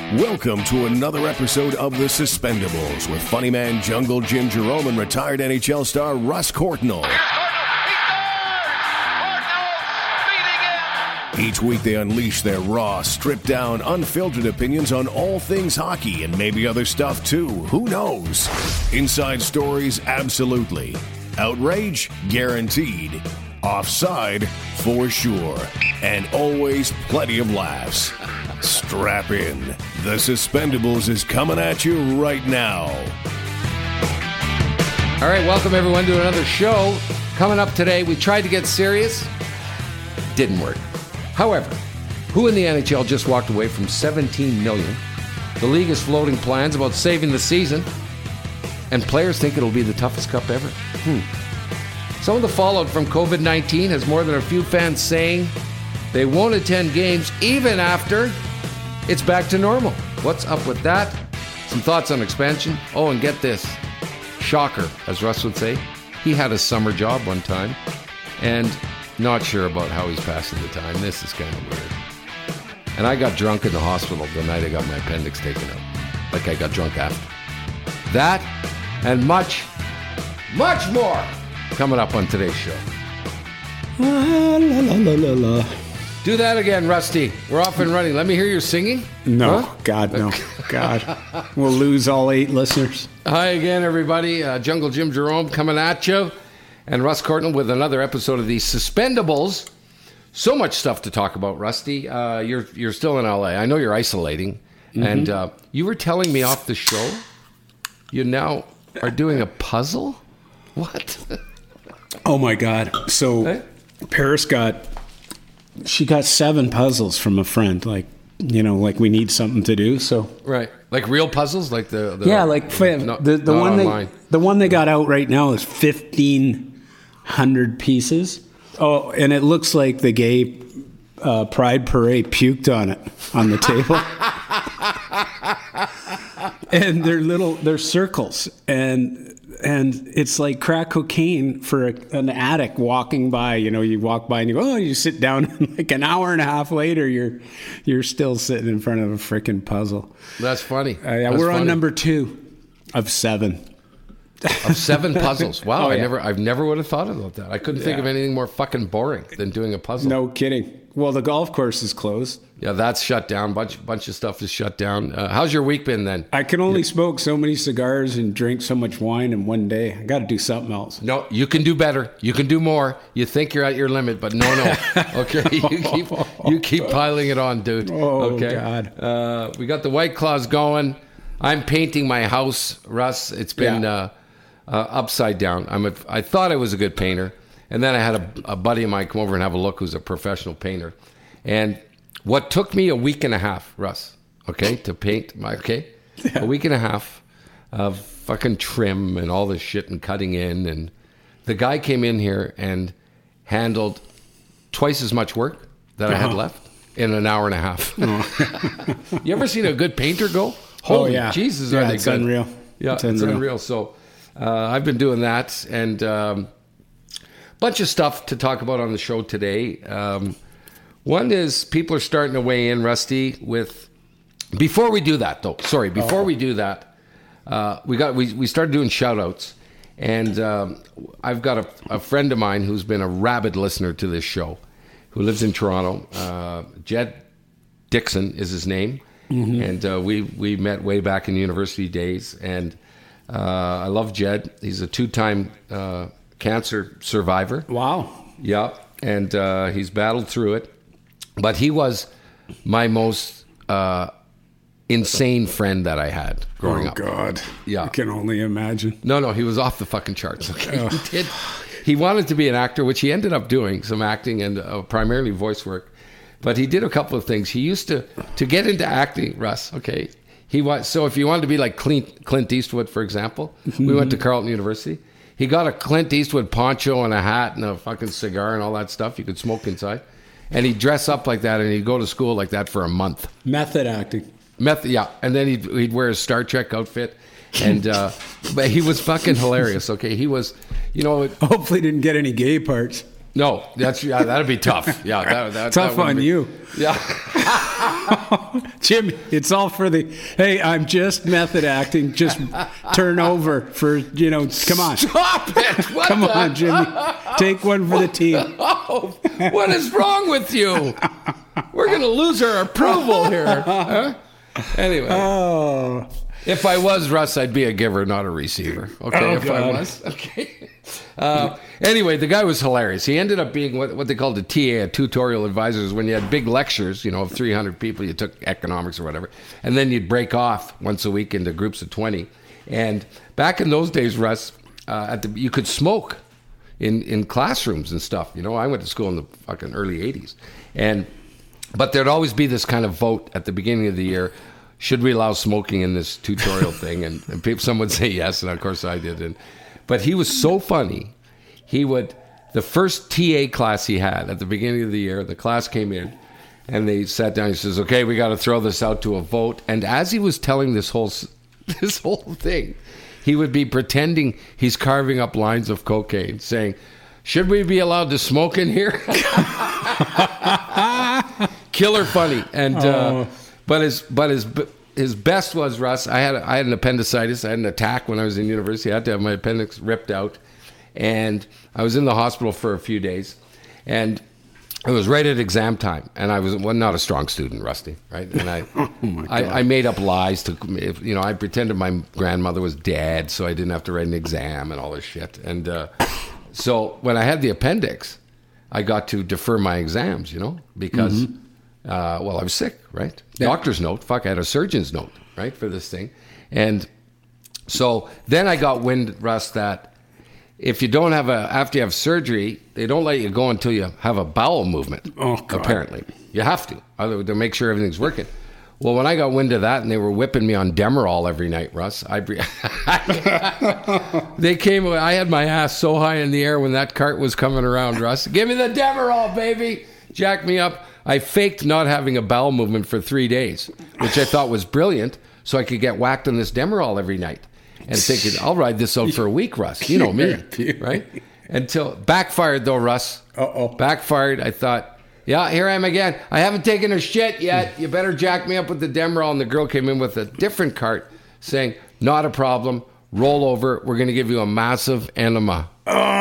Welcome to another episode of The Suspendables with funny man Jungle Jim Jerome and retired NHL star Russ Courtnall. Each week they unleash their raw, stripped-down, unfiltered opinions on all things hockey and maybe other stuff too. Who knows? Inside stories, absolutely. Outrage, guaranteed. Offside, for sure. And always plenty of laughs. Strap in. The Suspendables is coming at you right now. All right, welcome everyone to another show. Coming up today, we tried to get serious. Didn't work. However, who in the NHL just walked away from $17 million? The league is floating plans about saving the season, and players think it'll be the toughest cup ever. Some of the fallout from COVID-19 has more than a few fans saying they won't attend games even after it's back to normal. What's up with that? Some thoughts on expansion. Oh, and get this. Shocker, as Russ would say. He had a summer job one time, and not sure about how he's passing the time. This is kind of weird. And I got drunk in the hospital the night I got my appendix taken out. Like I got drunk after. That and much, much more coming up on today's show. La, la, la, la, la. Do that again, Rusty. We're off and running. Let me hear your singing. No, Huh? God, no. God. We'll lose all 8 listeners. Hi again, everybody. Jungle Jim Jerome coming at you. And Russ Courtnall with another episode of the Suspendables. So much stuff to talk about, Rusty. You're still in LA. I know you're isolating. Mm-hmm. And you were telling me off the show you now are doing a puzzle? What? Oh, my God. So Hey? Paris got 7 puzzles from a friend. Like we need something to do. So Right. Like real puzzles? Like the yeah, like the not one online. the one they got out right now is 1,500 pieces. Oh, and it looks like the gay pride parade puked on it on the table. And they're circles, and it's like crack cocaine for an addict walking by. You walk by and you go, oh, you sit down, and like an hour and a half later, you're still sitting in front of a freaking puzzle. That's funny. Yeah, That's we're funny. on number 2 of 7. Of 7 puzzles. Wow, Oh, yeah. I've never would have thought about that. I couldn't think of anything more fucking boring than doing a puzzle. No kidding. Well, the golf course is closed. Yeah, that's shut down. Bunch of stuff is shut down. How's your week been then? I can only smoke so many cigars and drink so much wine in one day. I got to do something else. No, you can do better. You can do more. You think you're at your limit, but no. Okay, you keep piling it on, dude. Oh, okay? God. We got the White Claws going. I'm painting my house, Russ. It's been upside down. I thought I was a good painter, and then I had a buddy of mine come over and have a look who's a professional painter. And what took me a week and a half, Russ, to paint a week and a half of fucking trim and all this shit and cutting in. And the guy came in here and handled twice as much work that I had left in an hour and a half. You ever seen a good painter go? Holy Jesus, are they it's good? unreal. Yeah, it's unreal. So I've been doing that, and bunch of stuff to talk about on the show today. One is people are starting to weigh in, Rusty, with... Before we do that, though, we started doing shout-outs, and I've got a friend of mine who's been a rabid listener to this show, who lives in Toronto. Jed Dixon is his name, and we met way back in university days, and I love Jed. He's a 2-time cancer survivor. Wow. Yeah, and he's battled through it. But he was my most insane friend that I had growing up. Oh, God. Yeah. I can only imagine. No, he was off the fucking charts. Okay, He wanted to be an actor, which he ended up doing, some acting and primarily voice work. But he did a couple of things. He used to get into acting, Russ, okay? So if you wanted to be like Clint Eastwood, for example, we went to Carleton University. He got a Clint Eastwood poncho and a hat and a fucking cigar and all that stuff. You could smoke inside. And he'd dress up like that, and he'd go to school like that for a month. Method acting. Yeah. And then he'd wear his Star Trek outfit. And but he was fucking hilarious, okay? He was, Hopefully didn't get any gay parts. No, that'd be tough. Yeah, Tough on you. Yeah. Jim, it's all for the, hey, I'm just method acting. Just turn over for, come on. Stop it! Come on, Jimmy. Take one for the team. Oh, what is wrong with you? We're going to lose our approval here. Huh? Anyway. Oh. If I was Russ, I'd be a giver, not a receiver. Okay, if God. I was. Okay. Anyway, the guy was hilarious. He ended up being what they called a TA, a tutorial advisor, is when you had big lectures, of 300 people, you took economics or whatever, and then you'd break off once a week into groups of 20. And back in those days, Russ, you could smoke in classrooms and stuff. I went to school in the fucking early 80s. But there'd always be this kind of vote at the beginning of the year. Should we allow smoking in this tutorial thing? And some would say yes, and of course I did. But he was so funny. The first TA class he had at the beginning of the year, the class came in, and they sat down. He says, "Okay, we got to throw this out to a vote." And as he was telling this whole thing, he would be pretending he's carving up lines of cocaine, saying, "Should we be allowed to smoke in here?" Killer funny. And but his best was, Russ, I had an appendicitis. I had an attack when I was in university. I had to have my appendix ripped out. And I was in the hospital for a few days. And it was right at exam time. And I was not a strong student, Rusty, right? And I made up lies to, I pretended my grandmother was dead so I didn't have to write an exam and all this shit. And so when I had the appendix, I got to defer my exams, because... I was sick, right? Yeah. Doctor's note. Fuck, I had a surgeon's note, right, for this thing. And so then I got wind, Russ, that if you don't after you have surgery, they don't let you go until you have a bowel movement. Oh, God. Apparently. You have to, to make sure everything's working. Well, when I got wind of that and they were whipping me on Demerol every night, Russ, they came, I had my ass so high in the air when that cart was coming around, Russ. Give me the Demerol, baby. Jack me up. I faked not having a bowel movement for 3 days, which I thought was brilliant, so I could get whacked on this Demerol every night. And thinking, I'll ride this out for a week, Russ. You know me, right? Until backfired, though, Russ. Backfired. I thought, yeah, here I am again. I haven't taken a shit yet. You better jack me up with the Demerol. And the girl came in with a different cart saying, not a problem. Roll over. We're going to give you a massive enema.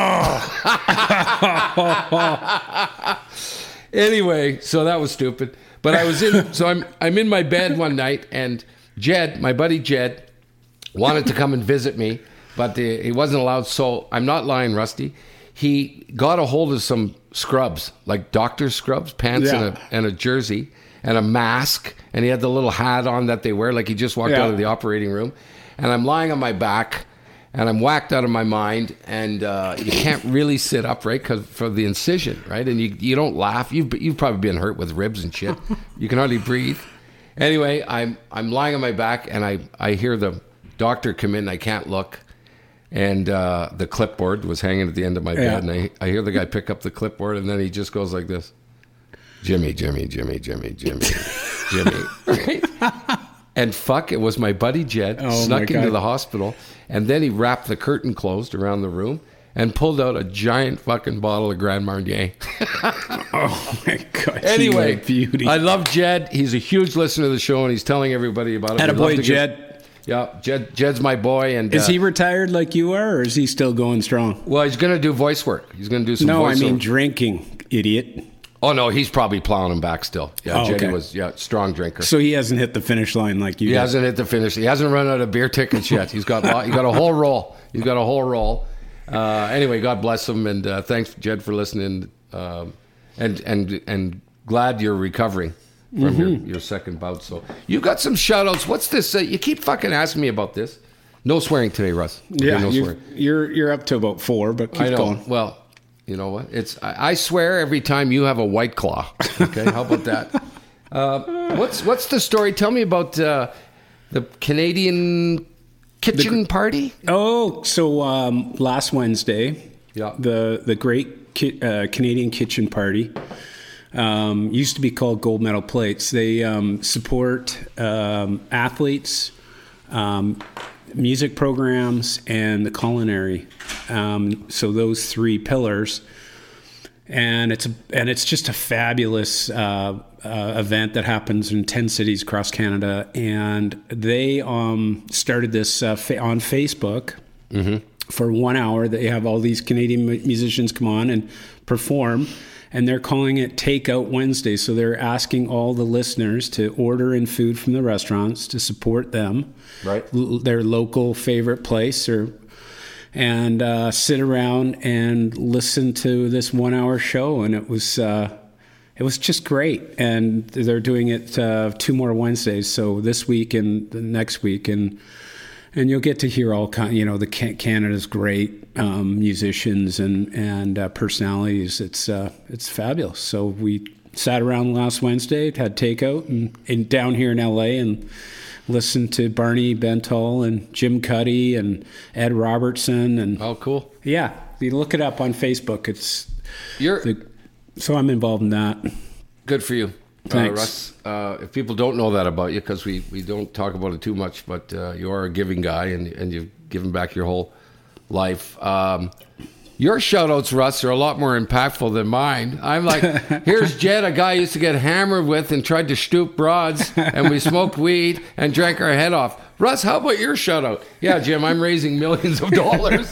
Anyway, so that was stupid. But I was I'm in my bed one night, and Jed, my buddy Jed, wanted to come and visit me, but he wasn't allowed. So I'm not lying, Rusty. He got a hold of some scrubs, like doctor scrubs, pants and a jersey and a mask, and he had the little hat on that they wear, like he just walked out of the operating room. And I'm lying on my back, and I'm whacked out of my mind, and you can't really sit up, right, because for the incision, right? And you don't laugh. You've probably been hurt with ribs and shit. You can hardly breathe. Anyway, I'm lying on my back, and I hear the doctor come in. I can't look, and the clipboard was hanging at the end of my bed, and I hear the guy pick up the clipboard, and then he just goes like this: Jimmy, Jimmy, Jimmy, Jimmy, Jimmy, Jimmy. Right? And fuck, it was my buddy Jed snuck into the hospital, and then he wrapped the curtain closed around the room and pulled out a giant fucking bottle of Grand Marnier. Oh my God. Anyway, beauty. I love Jed. He's a huge listener to the show, and he's telling everybody about it. Attaboy, Jed. Jed's my boy. And is he retired like you are, or is he still going strong? Well, he's going to do voice work. He's going to do some voice work. Drinking, idiot. Oh, no, he's probably plowing him back still. Yeah, Jetty was strong drinker. So he hasn't hit the finish line like you did. He hasn't hit the finish. He hasn't run out of beer tickets yet. He's got a whole roll. He's got a whole roll. Anyway, God bless him, and thanks, Jed, for listening. And glad you're recovering from your second bout. So you got some shout-outs. What's this? You keep fucking asking me about this. No swearing today, Russ. Yeah, okay, no swearing. You're up to about 4, but keep going. Well, you know what? I swear every time you have a White Claw. Okay, how about that? What's the story? Tell me about the Canadian kitchen party. Oh, so last Wednesday, the Great Canadian Kitchen Party used to be called Gold Medal Plates. They support athletes, music programs, and the culinary. So those 3 pillars, and it's just a fabulous event that happens in 10 cities across Canada, and they started this on Facebook. Mm-hmm. For 1 hour. They have all these Canadian musicians come on and perform, and they're calling it Takeout Wednesday. So they're asking all the listeners to order in food from the restaurants to support them, right? Their local favorite place, and sit around and listen to this 1 hour show. And it was just great. And they're doing it 2 more Wednesdays, so this week and the next week, and you'll get to hear all the Canada's great musicians and personalities. It's fabulous. So we sat around last Wednesday, had takeout, and down here in LA, and listened to Barney Bentall and Jim Cuddy and Ed Robertson. And oh, cool. Yeah, you look it up on Facebook. So I'm involved in that. Good for you. Thanks. Russ, if people don't know that about you, because we don't talk about it too much, but you are a giving guy, and you've given back your whole life. Your shout-outs, Russ, are a lot more impactful than mine. I'm like, here's Jed, a guy I used to get hammered with and tried to stoop broads, and we smoked weed and drank our head off. Russ, how about your shout-out? Yeah, Jim, I'm raising millions of dollars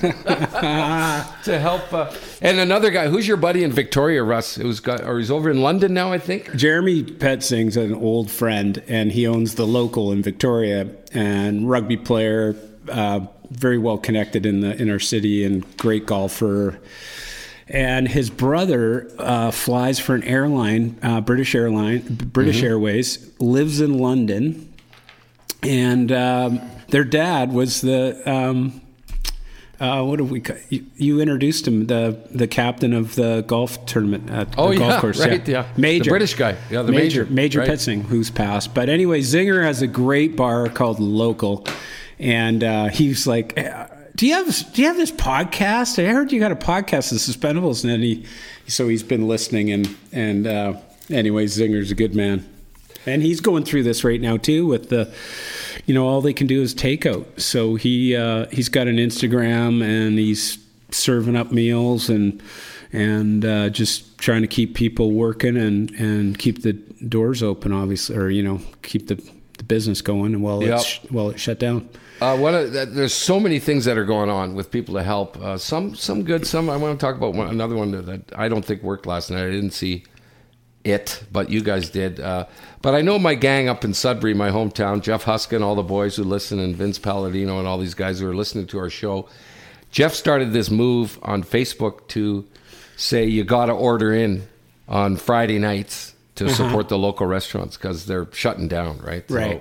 to help. And another guy, who's your buddy in Victoria, Russ? He's over in London now, I think? Jeremy Petsing's an old friend, and he owns the local in Victoria, and rugby player, very well connected in our city, and great golfer. And his brother flies for an airline, British Airways, lives in London. And their dad was the what do we? You introduced him, the captain of the golf tournament at the golf course. Right, yeah. Major, the British guy, yeah, the Major right. Petsing, who's passed. But anyway, Zinger has a great bar called Local, and he's like, "Do you have this podcast? I heard you got a podcast, The Suspendables." And then he's been listening, and anyway, Zinger's a good man. And he's going through this right now too with all they can do is takeout. So he's got an Instagram, and he's serving up meals and just trying to keep people working and keep the doors open, obviously, or keep the business going while it's shut down. There's so many things that are going on with people to help. Some good. Some I want to talk about another one that I don't think worked last night. I didn't see it, but you guys did. But I know my gang up in Sudbury, my hometown, Jeff Huskin, all the boys who listen, and Vince Palladino and all these guys who are listening to our show. Jeff started this move on Facebook to say you got to order in on Friday nights to support the local restaurants because they're shutting down, right? Right.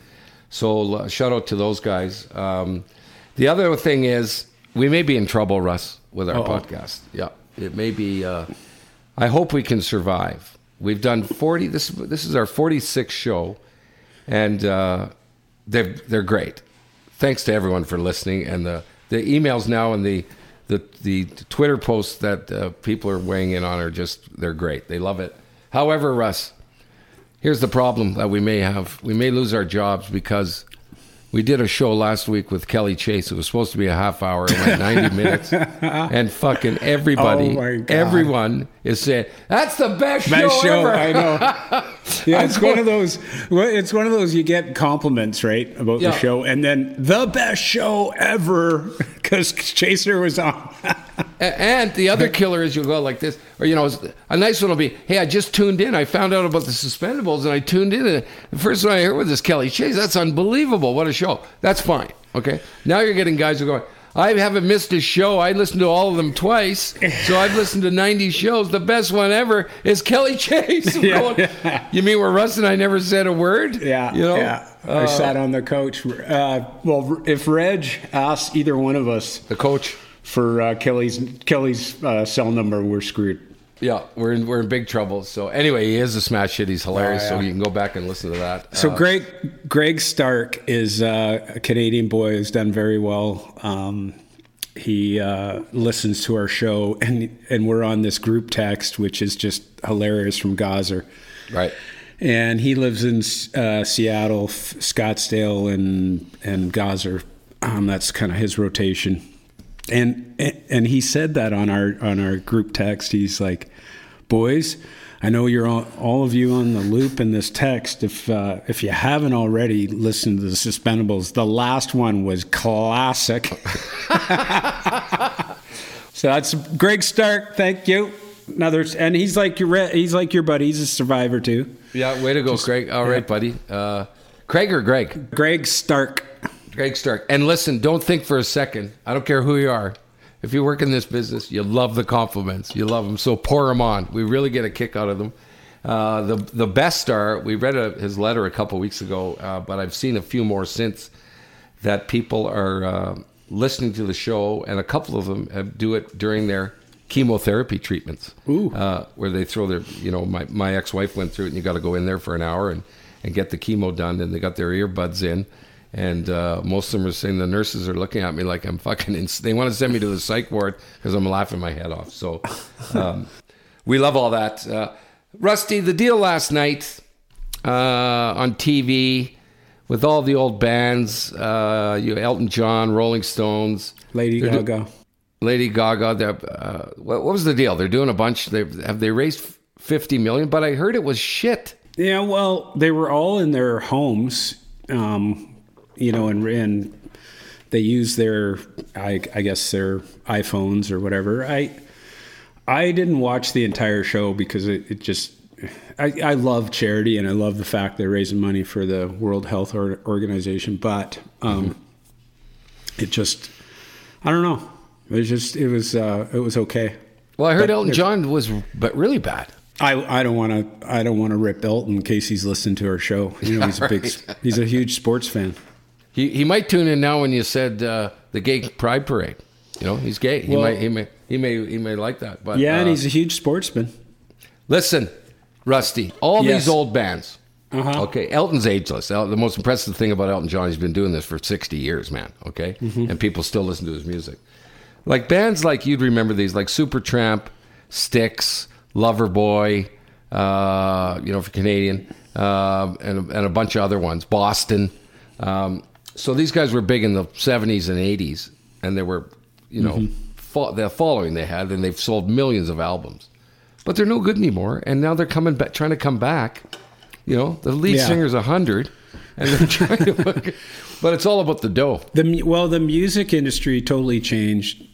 So shout out to those guys. The other thing is we may be in trouble, Russ, with our podcast. Yeah, it may be. I hope we can survive. We've done 40. This is our 46th show, and they're great. Thanks to everyone for listening, and the emails now and the Twitter posts that people are weighing in on they're great. They love it. However, Russ, here's the problem that we may have. We may lose our jobs because we did a show last week with Kelly Chase. It was supposed to be a half hour. It went 90 minutes. And fucking everyone is saying, that's the best show ever. I know. Yeah, it's one of those. It's one of those you get compliments, right, about the show. And then the best show ever because Chaser was on. And the other killer is you'll go like this, or a nice one will be, hey, I just tuned in. I found out about the Suspendables, and I tuned in. And the first one I heard was this Kelly Chase. That's unbelievable. What a show. That's fine. Okay. Now you're getting guys who are going, I haven't missed a show. I listened to all of them twice, so I've listened to 90 shows. The best one ever is Kelly Chase. Going, you mean where Russ and I never said a word? Yeah. Yeah. I sat on the couch. Well, if Reg asks either one of us, the coach, for Kelly's cell number, we're screwed. Yeah, we're in big trouble. So anyway, he is a smash hit. He's hilarious. So you can go back and listen to that. So Greg Stark is a Canadian boy who's done very well. He listens to our show, and we're on this group text, which is just hilarious, from Gaza. Right. And he lives in Seattle, Scottsdale, and Gaza. That's kind of his rotation. And he said that on our group text. He's like, boys, I know you're all of you on the loop in this text. If you haven't already listened to the Suspendables, the last one was classic. So that's Greg Stark. Thank you. And he's like your buddy. He's a survivor too. Yeah, way to go, Craig. All right, buddy. Craig or Greg? Greg Stark. Greg Stark. And listen, don't think for a second. I don't care who you are. If you work in this business, you love the compliments. You love them, so pour them on. We really get a kick out of them. The best star, we read his letter a couple weeks ago, but I've seen a few more since, that people are listening to the show, and a couple of them do it during their chemotherapy treatments. Ooh. Where they throw their, my ex-wife went through it, and you got to go in there for an hour and get the chemo done, and they got their earbuds in. And most of them are saying, the nurses are looking at me like I'm fucking they want to send me to the psych ward because I'm laughing my head off. So we love all that. Rusty, the deal last night on TV with all the old bands, Elton John, Rolling Stones. Lady Gaga. What was the deal? They're doing a bunch. Have they raised $50 million? But I heard it was shit. Yeah, well, they were all in their homes. And they use their, I guess their iPhones or whatever. I didn't watch the entire show because it just, I love charity and I love the fact they're raising money for the World Health Organization, but it just, I don't know. It was okay. Well, I heard Elton John was really bad. I don't want to rip Elton in case he's listened to our show. He's a huge sports fan. He might tune in now when you said the gay pride parade. He's gay. He may like that. But yeah, and he's a huge sportsman. Listen, Rusty, these old bands. Uh-huh. Okay, Elton's ageless. The most impressive thing about Elton John, he's been doing this for 60 years, man. Okay, and people still listen to his music. Like bands like you'd remember these, like Supertramp, Styx, Loverboy, for Canadian, and a bunch of other ones, Boston. So these guys were big in the 70s and 80s, and they were, the following they had, and they've sold millions of albums. But they're no good anymore, and now they're coming back, trying to come back. The lead singer's 100, and they're trying to. But it's all about the dough. The music industry totally changed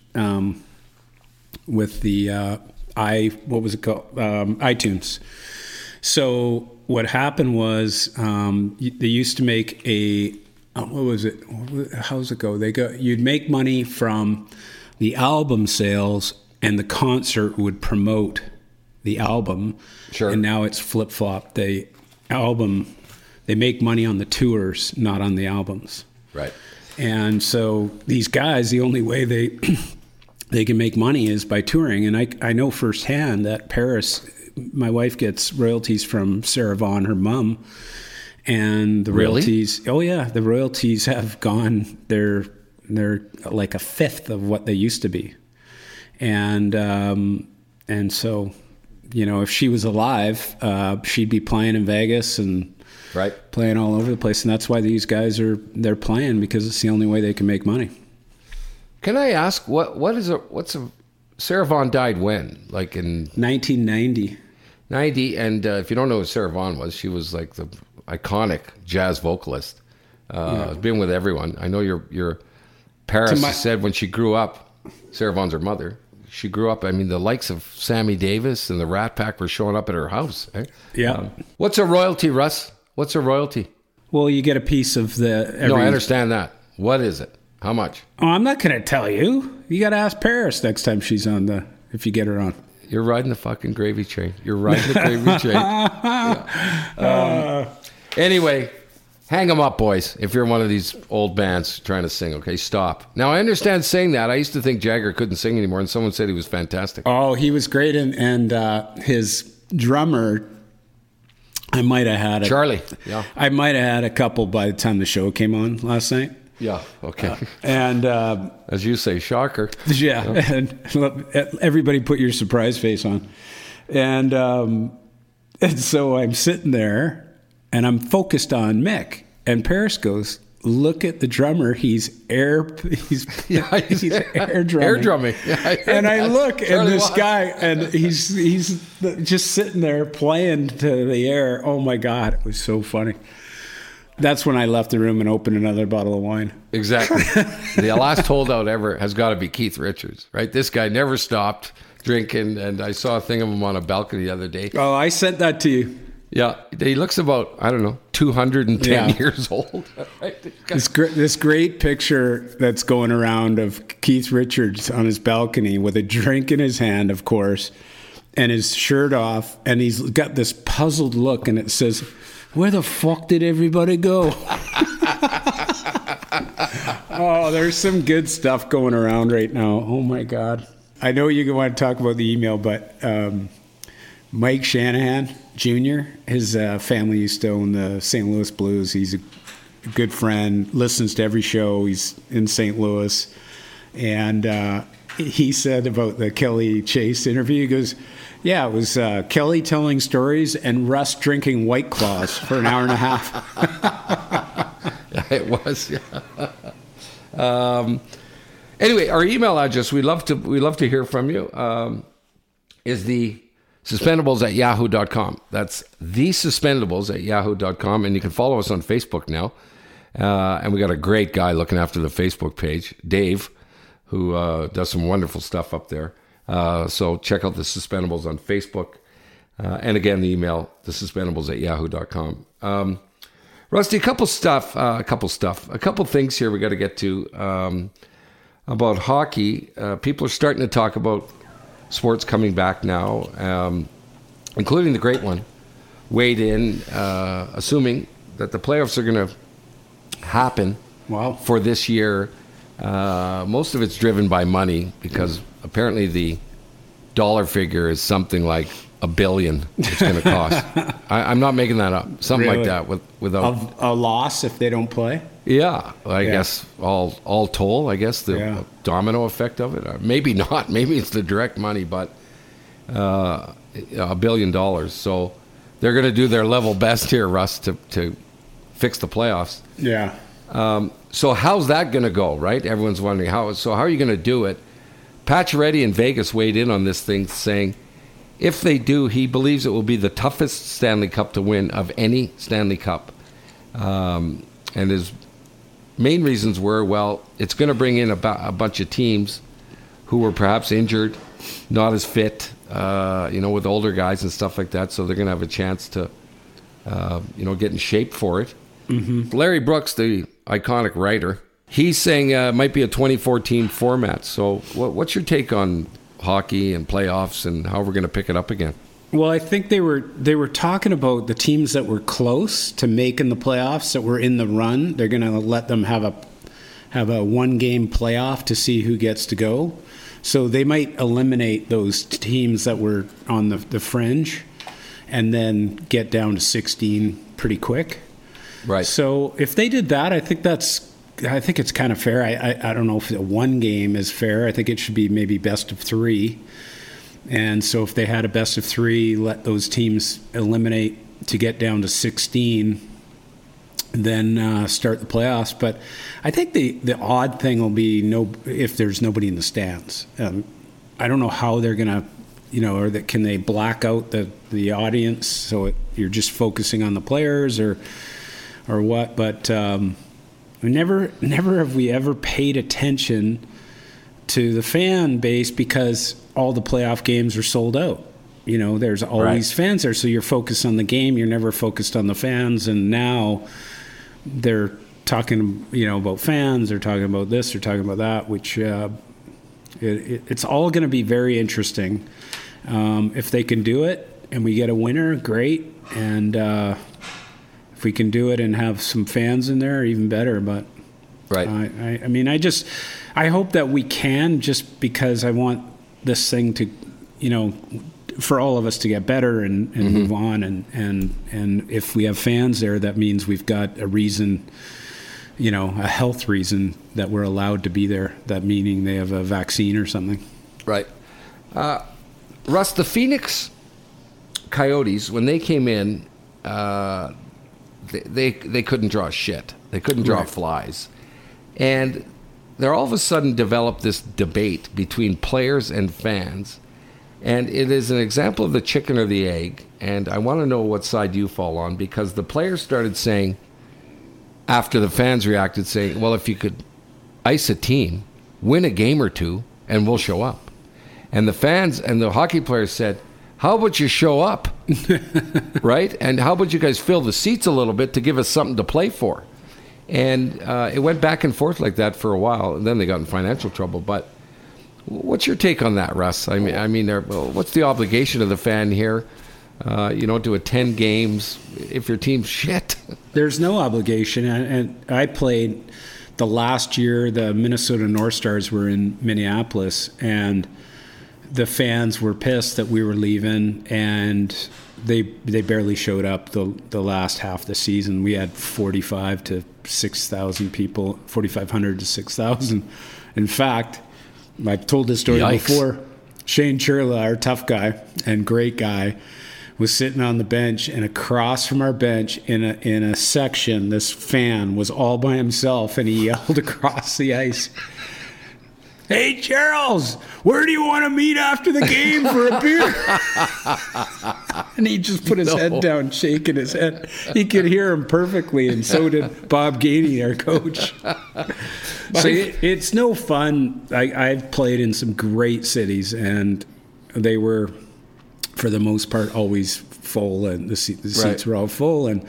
with the what was it called? iTunes. So what happened was they used to make what was it? How's it go? You'd make money from the album sales, and the concert would promote the album. Sure. And now it's flip-flop. They make money on the tours, not on the albums. Right. And so these guys, the only way they can make money is by touring. And I know firsthand that Paris, my wife gets royalties from Sarah Vaughan, her mom. And the royalties, the royalties have gone, they're like a fifth of what they used to be. And so, if she was alive, she'd be playing in Vegas and playing all over the place. And that's why these guys they're playing, because it's the only way they can make money. Can I ask Sarah Vaughan died when? Like in 1990. 90, and if you don't know who Sarah Vaughan was, she was like the iconic jazz vocalist. Been with everyone. I know your Paris said when she grew up, Sarah Vaughan's her mother. She grew up. I mean, the likes of Sammy Davis and the Rat Pack were showing up at her house. Eh? Yeah. What's a royalty, Russ? What's a royalty? Well, you get a piece of No, I understand that. What is it? How much? Oh, I'm not going to tell you. You got to ask Paris next time she's on if you get her on. You're riding the fucking gravy train. You're riding the gravy train. Yeah. Anyway, hang them up, boys. If you're one of these old bands trying to sing, okay, stop. Now, I understand saying that. I used to think Jagger couldn't sing anymore, and someone said he was fantastic. Oh, he was great, and his drummer, I might have had Charlie. Yeah, I might have had a couple by the time the show came on last night. Yeah. Okay. And as you say, shocker. Yeah. And everybody put your surprise face on, and so I'm sitting there, and I'm focused on Mick, and Paris goes, look at the drummer. He's air drumming. Air drumming. Yeah, and I look, Charlie and this Watts. guy, and he's just sitting there playing to the air. Oh my God, it was so funny. That's when I left the room and opened another bottle of wine. Exactly. The last holdout ever has got to be Keith Richards, right? This guy never stopped drinking, and I saw a thing of him on a balcony the other day. Oh, I sent that to you. Yeah, he looks about, I don't know, 210 years old. Right? This great picture that's going around of Keith Richards on his balcony with a drink in his hand, of course, and his shirt off, and he's got this puzzled look, and it says, "Where the fuck did everybody go?" Oh, there's some good stuff going around right now. Oh my God. I know you want to talk about the email, but Mike Shanahan Jr., his family used to own the St. Louis Blues. He's a good friend, listens to every show. He's in St. Louis. And he said about the Kelly Chase interview, he goes, yeah, it was Kelly telling stories and Russ drinking White Claws for an hour and a half. Yeah, it was, yeah. Anyway, our email address, we love to hear from you, is the suspendables@yahoo.com. That's thesuspendables@yahoo.com. And you can follow us on Facebook now. And we got a great guy looking after the Facebook page, Dave, who does some wonderful stuff up there. So check out the Suspendables on Facebook. And again, the email, thesuspendables@yahoo.com. Rusty, a couple things here we got to get to about hockey. People are starting to talk about sports coming back now, including the great one, weighed in, assuming that the playoffs are going to happen for this year. Most of it's driven by money because apparently the dollar figure is something like $1 billion it's going to cost. I'm not making that up. Something Really? like that without A loss if they don't play? Yeah, I guess all told, I guess the domino effect of it. Maybe not. Maybe it's the direct money, but $1 billion. So they're going to do their level best here, Russ, to fix the playoffs. Yeah. So how's that going to go, right? Everyone's wondering how are you going to do it? Pacioretty in Vegas weighed in on this thing, saying if they do, he believes it will be the toughest Stanley Cup to win of any Stanley Cup. And his main reasons were, well, it's going to bring in a bunch of teams who were perhaps injured, not as fit, with older guys and stuff like that. So they're going to have a chance to, get in shape for it. Mm-hmm. Larry Brooks, the iconic writer, he's saying it might be a 2014 format. So what's your take on hockey and playoffs and how we're going to pick it up again? Well, I think they were talking about the teams that were close to making the playoffs, that were in the run. They're going to let them have a one-game playoff to see who gets to go. So they might eliminate those teams that were on the fringe and then get down to 16 pretty quick. Right. So if they did that, I think it's kind of fair. I don't know if a one game is fair. I think it should be maybe best of 3. And so if they had a best of 3, let those teams eliminate to get down to 16, then start the playoffs. But I think the odd thing will be if there's nobody in the stands. I don't know how they're going to, can they black out the audience so you're just focusing on the players or what? But never have we ever paid attention to the fan base because all the playoff games are sold out. There's always fans there, so you're focused on the game. You're never focused on the fans. And now they're talking, about fans. They're talking about this. They're talking about that, which it's all going to be very interesting. If they can do it and we get a winner, great. And if we can do it and have some fans in there, even better. But right. I hope that we can, just because I want this thing to, for all of us to get better and mm-hmm. move on. And if we have fans there, that means we've got a reason, a health reason that we're allowed to be there. That meaning they have a vaccine or something. Right. Russ, the Phoenix Coyotes, when they came in, they couldn't draw shit. They couldn't draw flies. And there all of a sudden developed this debate between players and fans. And it is an example of the chicken or the egg. And I want to know what side you fall on, because the players started saying, after the fans reacted, saying, well, if you could ice a team, win a game or two, and we'll show up. And the fans and the hockey players said, how about you show up, right? And how about you guys fill the seats a little bit to give us something to play for? And it went back and forth like that for a while, and then they got in financial trouble. But what's your take on that, Russ? I mean, what's the obligation of the fan here? To attend games if your team's shit. There's no obligation. And I played the last year, the Minnesota North Stars were in Minneapolis, and the fans were pissed that we were leaving, and they barely showed up the last half of the season. We had 4,500 to 6,000 people, 4,500 to 6,000. In fact, I've told this story before. Shane Churla, our tough guy and great guy, was sitting on the bench, and across from our bench in a section, this fan was all by himself, and he yelled across the ice, "Hey, Charles, where do you want to meet after the game for a beer?" And he just put his head down, shaking his head. He could hear him perfectly, and so did Bob Gainey, our coach. So it's no fun. I've played in some great cities, and they were, for the most part, always full, and the seats were all full. And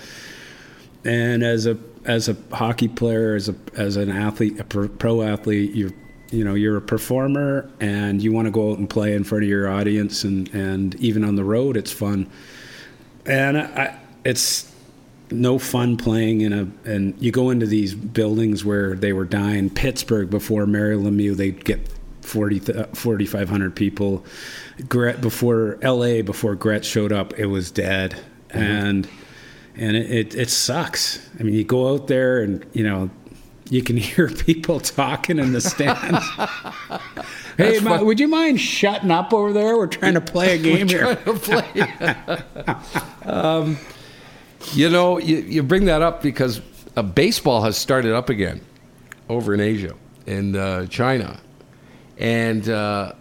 as a hockey player, as an athlete, a pro athlete, you're a performer, and you want to go out and play in front of your audience, and even on the road, it's fun. And it's no fun playing and you go into these buildings where they were dying. Pittsburgh, before Mario Lemieux, they'd get 4,500 people. Before LA, before Gretz showed up, it was dead. Mm-hmm. And it sucks. I mean, you go out there and, you can hear people talking in the stands. Hey, would you mind shutting up over there? We're trying to play a game here. You bring that up because baseball has started up again over in Asia, in China. And the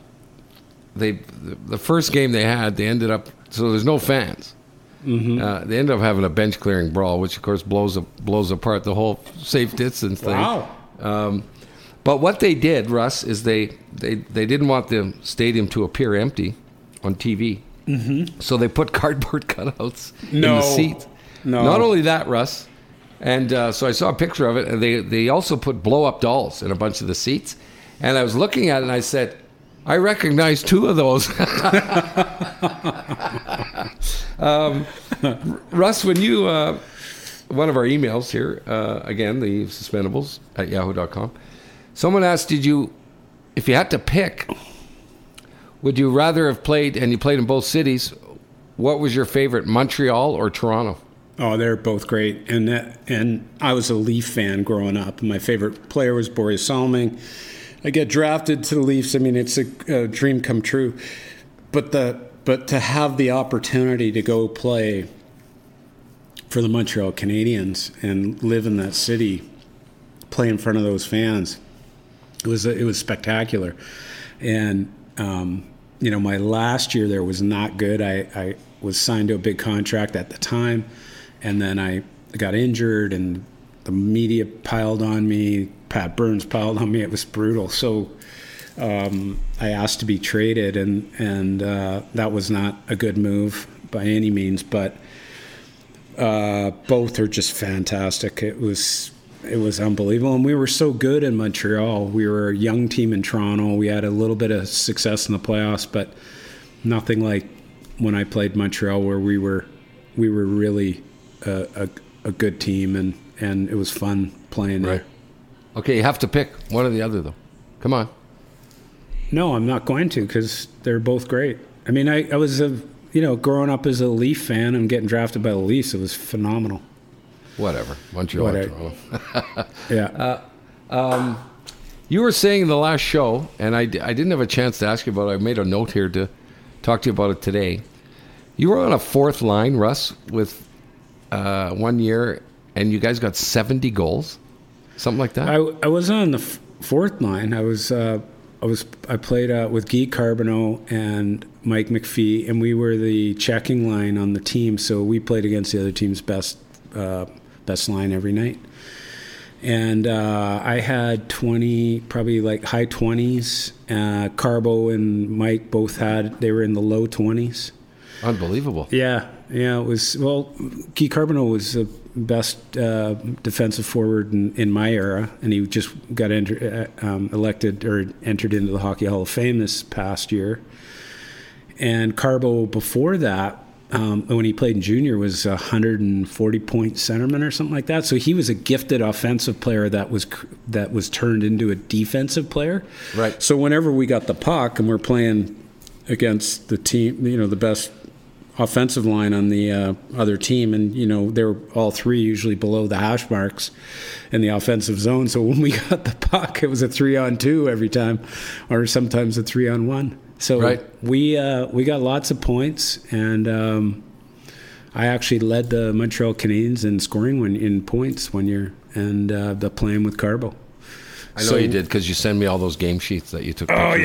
first game they had, they ended up, so there's no fans. Mm-hmm. They ended up having a bench clearing brawl, which of course blows apart the whole safe distance thing. Wow. But what they did, Russ, is they didn't want the stadium to appear empty on TV. Mm-hmm. So they put cardboard cutouts in the seats. No. Not only that, Russ, and so I saw a picture of it, and they also put blow-up dolls in a bunch of the seats. And I was looking at it, and I said, I recognize two of those. Russ, when you, one of our emails here, again, the Suspendables at yahoo.com, someone asked, if you had to pick, would you rather have played, and you played in both cities, what was your favorite, Montreal or Toronto? Oh, they're both great. And I was a Leaf fan growing up. My favorite player was Boris Salming. I get drafted to the Leafs. I mean, it's a dream come true. But to have the opportunity to go play for the Montreal Canadiens and live in that city, play in front of those fans, it was spectacular. And my last year there was not good. I was signed to a big contract at the time, and then I got injured, and the media piled on me. Pat Burns piled on me. It was brutal. So I asked to be traded, and that was not a good move by any means. But both are just fantastic. It was unbelievable, and we were so good in Montreal. We were a young team in Toronto. We had a little bit of success in the playoffs, but nothing like when I played Montreal, where we were really a good team, and it was fun playing there. Okay, you have to pick one or the other, though. Come on. No, I'm not going to, because they're both great. I mean, I was growing up as a Leaf fan and getting drafted by the Leafs, it was phenomenal. Whatever. Montreal, Toronto. Yeah. You were saying in the last show, and I didn't have a chance to ask you about it. I made a note here to talk to you about it today. You were on a fourth line, Russ, with 1 year and you guys got 70 goals, something like that. I was on the fourth line. I played with Guy Carbonneau and Mike McPhee, and we were the checking line on the team. So we played against the other team's best line every night. And I had 20, probably like high 20s. Carbo and Mike they were in the low 20s. Unbelievable. Yeah, it was, Guy Carbonneau was the best defensive forward in my era, and he just got elected or entered into the Hockey Hall of Fame this past year. And Carbo before that, when he played in junior, was a 140-point centerman or something like that. So he was a gifted offensive player that was turned into a defensive player. Right. So whenever we got the puck and we're playing against the team, the best offensive line on the other team, and they were all three usually below the hash marks in the offensive zone. So when we got the puck, it was a 3-on-2 every time, or sometimes a 3-on-1. So right. we got lots of points, and I actually led the Montreal Canadiens in scoring in points one year, and the playing with Carbo. I know you did, because you sent me all those game sheets that you took pictures of.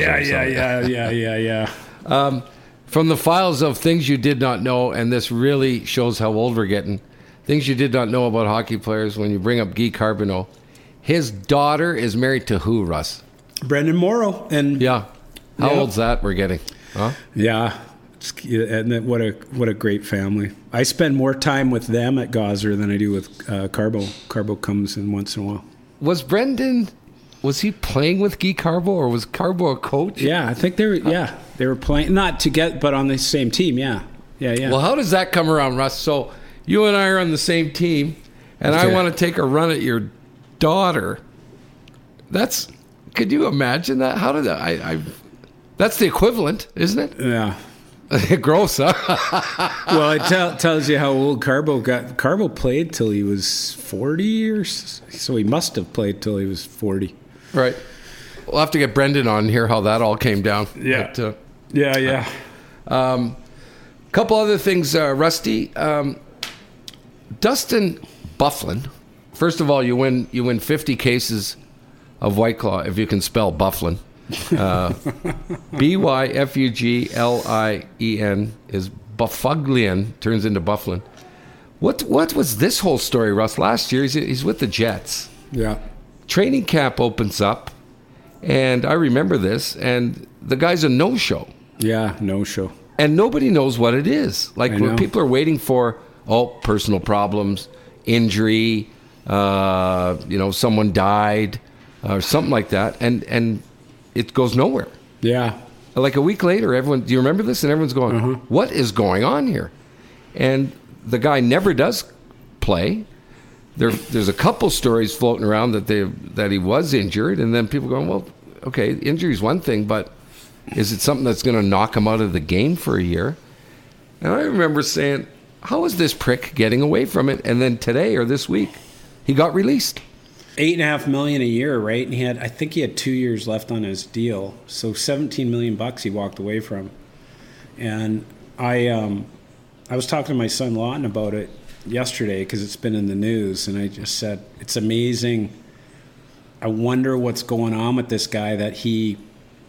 Yeah. From the files of things you did not know, and this really shows how old we're getting, things you did not know about hockey players when you bring up Guy Carbonneau. His daughter is married to who, Russ? Brendan Morrow. And yeah. How old's that we're getting? Huh? Yeah. And what a great family. I spend more time with them at Gosser than I do with Carbo. Carbo comes in once in a while. Was he playing with Guy Carbo, or was Carbo a coach? Yeah, I think they were playing, not together, but on the same team. Yeah. Well, how does that come around, Russ? So you and I are on the same team, and I want to take a run at your daughter. Could you imagine that? How did that? That's the equivalent, isn't it? Yeah. Gross, huh? Well, it tells you how old Carbo got. Carbo played till he was 40 so he must have played till he was 40. Right. We'll have to get Brendan on here, how that all came down. Yeah. But, yeah. Couple other things, Rusty. Dustin Byfuglien. First of all, you win 50 cases of White Claw if you can spell Byfuglien. Byfuglien is Byfuglien, turns into Byfuglien. What was this whole story, Russ? Last year, he's with the Jets. Yeah. Training camp opens up, and I remember this, and the guy's a no-show. Yeah, no-show. And nobody knows what it is. Like, when people are waiting for, personal problems, injury, someone died, or something like that, and it goes nowhere. Yeah. Like a week later, do you remember this? And everyone's going, What is going on here? And the guy never does play. There's a couple stories floating around that he was injured, and then people going, well, okay, injury's one thing, but is it something that's going to knock him out of the game for a year? And I remember saying, how is this prick getting away from it? And then today or this week, he got released. $8.5 million a year, right? And I think he had 2 years left on his deal. So $17 million he walked away from. And I was talking to my son Lawton about it yesterday because it's been in the news, and I just said, it's amazing. I wonder what's going on with this guy that he,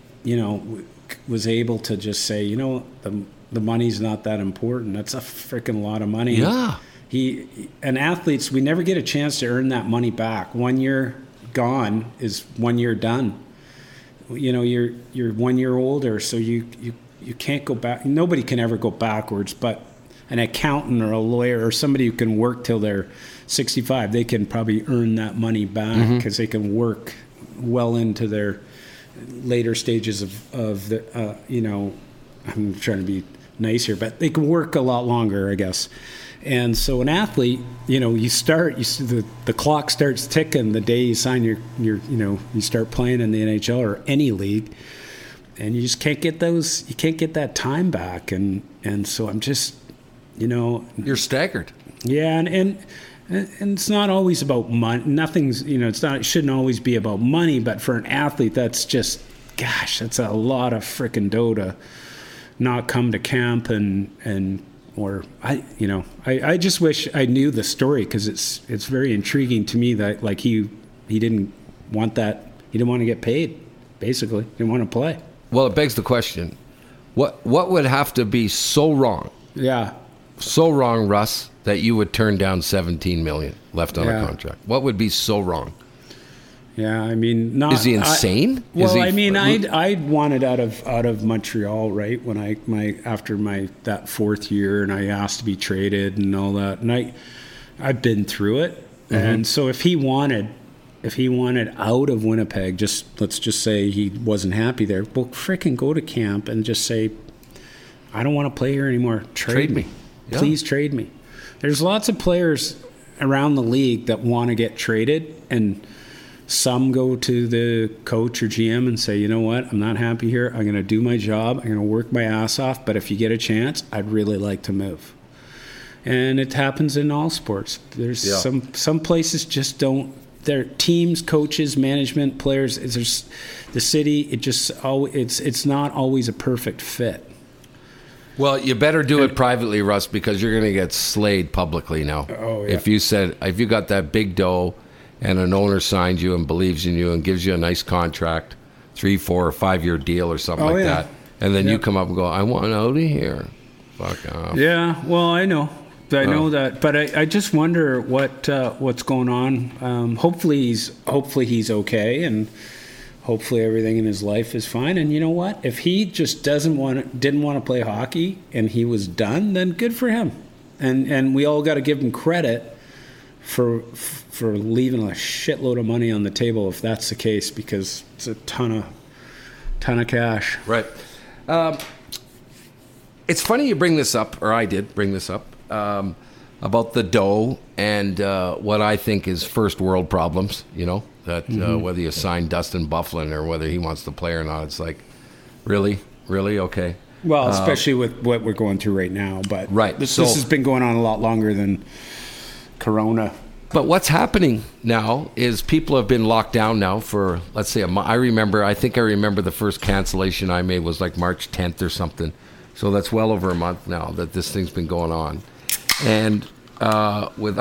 was able to just say, the money's not that important. That's a freaking lot of money. Yeah. Athletes, we never get a chance to earn that money back. 1 year gone is 1 year done. You're 1 year older, so you can't go back. Nobody can ever go backwards, but an accountant or a lawyer or somebody who can work till they're 65, they can probably earn that money back because they can work well into their later stages of the, I'm trying to be nice here, but they can work a lot longer, I guess. And so an athlete, the clock starts ticking the day you sign you start playing in the NHL or any league, and you just can't get that time back. And so I'm just, You're staggered. Yeah. And it's not always about money. It shouldn't always be about money, but for an athlete, that's just, gosh, that's a lot of frickin' dough to not come to camp and or I just wish I knew the story, because it's very intriguing to me that like he didn't want that. He didn't want to get paid, basically. He didn't want to play. Well, it begs the question, what would have to be so wrong? Yeah. So wrong, Russ, that you would turn down $17 million left on a contract? What would be so wrong? Yeah, I mean, not. Is he insane? I'd wanted out of Montreal, right, when after that fourth year, and I asked to be traded and all that, and I've been through it, and so if he wanted out of Winnipeg, let's just say he wasn't happy there, well, freaking go to camp and just say, I don't want to play here anymore. Trade me. Yeah. Please trade me. There's lots of players around the league that want to get traded, and some go to the coach or GM and say, you know what, I'm not happy here. I'm going to do my job. I'm going to work my ass off. But if you get a chance, I'd really like to move. And it happens in all sports. There's some places just don't. Their teams, coaches, management, players. There's the city. It's not always a perfect fit. Well, you better do it privately, Russ, because you're going to get slayed publicly now. Oh, yeah. If you got that big dough, and an owner signs you and believes in you and gives you a nice contract, 3, 4, or 5 year deal or something that, and then you come up and go, I want out of here. Fuck off. Yeah, well, I know that, but I just wonder what's going on. Hopefully he's okay, and hopefully everything in his life is fine. And you know what? If he just didn't want to play hockey and he was done, then good for him. And we all got to give him credit for leaving a shitload of money on the table, if that's the case, because it's a ton of cash. Right. It's funny you bring this up, or I did bring this up, about the dough and what I think is first world problems, whether you sign Dustin Byfuglien or whether he wants to play or not. It's like, really? Okay. Well, especially with what we're going through right now. But right. This has been going on a lot longer than Corona. But what's happening now is people have been locked down now for, let's say, a month. I think I remember the first cancellation I made was like March 10th or something. So that's well over a month now that this thing's been going on. And with